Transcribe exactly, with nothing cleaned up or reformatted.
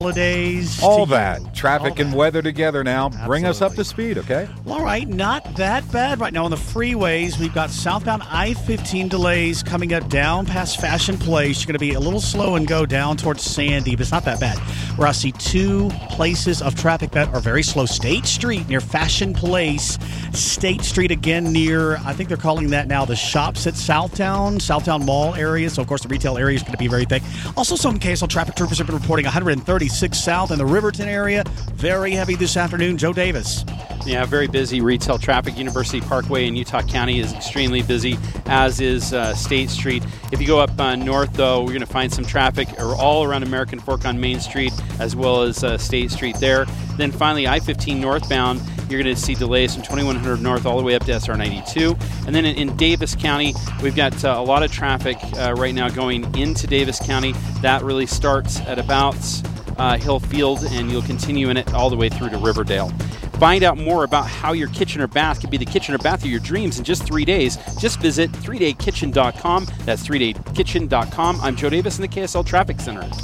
holidays. All to that. you. Traffic All that. and weather together now. Bring us up Absolutely. to speed, okay? Well, all right, not that bad right now on the freeways. We've got southbound I fifteen delays coming up down past Fashion Place. You're going to be a little slow and go down towards Sandy, but it's not that bad. Where I see two places of traffic that are very slow. State Street near Fashion Place. State Street again near, I think they're calling that now the shops at Southtown, Southtown Mall area. So, of course, the retail area is going to be very thick. Also, some K S L traffic troopers have been reporting one thirty-six south in the Riverton area. Very heavy this afternoon. Joe Davis. Yeah, very busy retail traffic. University Parkway in Utah County is extremely busy, as is uh, State Street. If you go up uh, north, though, we're going to find some traffic all around American Fork on Main Street, as well as uh, State Street there. Then finally, I fifteen northbound, you're going to see delays from twenty-one hundred north all the way up to S R ninety-two. And then in, in Davis County, we've got uh, a lot of traffic uh, right now going into Davis County. That really starts at about uh, Hill Field, and you'll continue in it all the way through to Riverdale. Find out more about how your kitchen or bath can be the kitchen or bath of your dreams in just three days. Just visit three day kitchen dot com. That's three day kitchen dot com. I'm Joe Davis in the K S L Traffic Center.